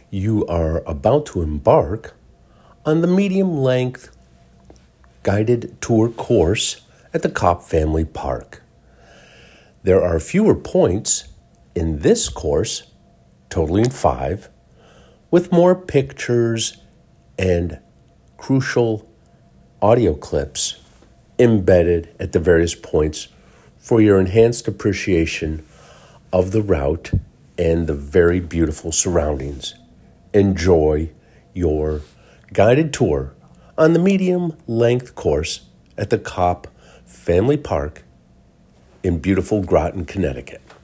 You are about to embark on the medium-length guided tour course at the Kopp Family Park. There are fewer points in this course, totaling 5, with more pictures and crucial audio clips embedded at the various points for your enhanced appreciation of the route and the very beautiful surroundings. Enjoy your guided tour on the medium-length course at the Kopp Family Park in beautiful Groton, Connecticut.